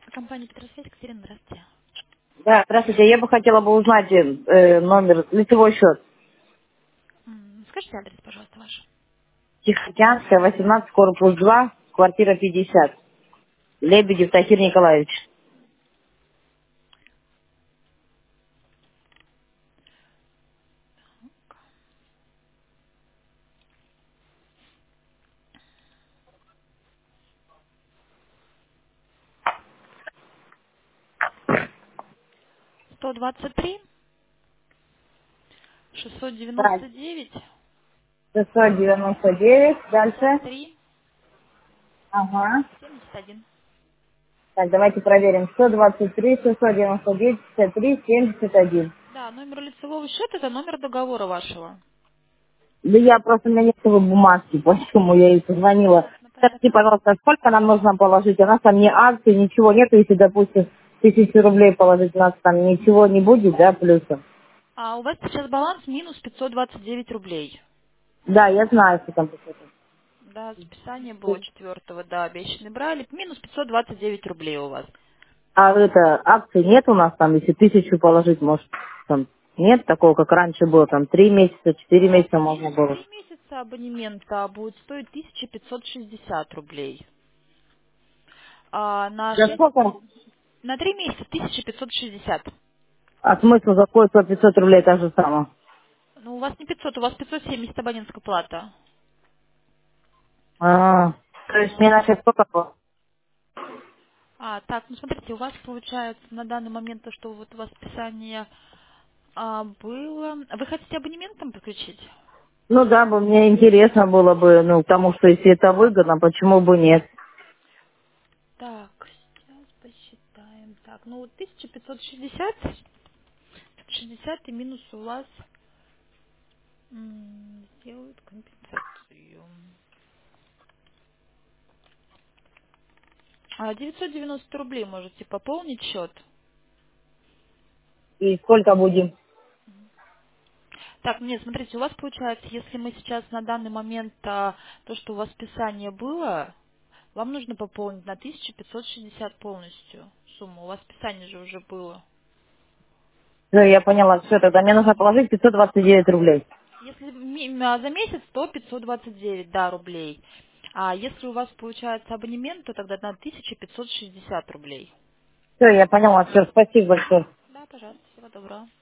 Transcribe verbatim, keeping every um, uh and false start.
Компания Петросвязь, Екатерина, здравствуйте. Да, здравствуйте. Я бы хотела бы узнать э, номер, лицевой счет. М, Скажите адрес, пожалуйста, ваш. Тихоокеанская, восемнадцать, корпус два, квартира пятьдесят. Лебедев Тахир Николаевич. сто двадцать три, шестьсот Так, девяносто девять, шестьсот девяносто девять. пятьдесят Дальше. три, Ага. семьдесят один. Так, давайте проверим. сто двадцать три, шестьсот девяносто девять, пятьдесят три, семьдесят один. Да, номер лицевого счета– это номер договора вашего. Да я просто, у меня нет такой бумажки, поэтому я ей позвонила. Понятно, Скажите, понятно. пожалуйста, сколько нам нужно положить? У нас там ни акций, ничего нет, если, допустим, тысячу рублей положить, у нас там ничего не будет, да, плюсом? А у вас сейчас баланс минус пятьсот двадцать девять рублей. Да, я знаю, что там какое-то. Да, списание было четвертого, да, обещанный брали. Минус пятьсот двадцать девять рублей у вас. А это акций нет у нас там, если тысячу положить, может, там нет такого, как раньше было, там три месяца, четыре Да, месяца можно есть было. три месяца абонемента, будет стоить тысяча пятьсот шестьдесят рублей. А на За шесть, сколько? на три месяца тысяча пятьсот шестьдесят. А смысл за какой по пятьсот рублей так же самое? Ну, у вас не пятьсот, у вас пятьсот семьдесят абонентская плата. А, то есть мне Вот. начать сколько было? А, так, ну смотрите, у вас получается на данный момент то, что вот у вас списание а, было. Вы хотите абонементом подключить? Ну да, бы мне интересно было бы, ну, потому что если это выгодно, почему бы нет? Так, сейчас посчитаем. Так, ну вот тысяча пятьсот шестьдесят, шестьдесят и минус у вас м, сделают компенсацию. А девятьсот девяносто рублей можете пополнить счет. И сколько будем? Так, нет, смотрите, у вас получается, если мы сейчас на данный момент а, то, что у вас списание было, вам нужно пополнить на тысяча пятьсот шестьдесят полностью сумму. У вас списание же уже было. Ну, я поняла, все, тогда мне нужно положить пятьсот двадцать девять рублей. Если ми- а, за месяц, то пятьсот двадцать девять, да, рублей. А если у вас получается абонемент, то тогда на тысяча пятьсот шестьдесят рублей. Все, я поняла, все, спасибо большое. Да, пожалуйста, всего доброго.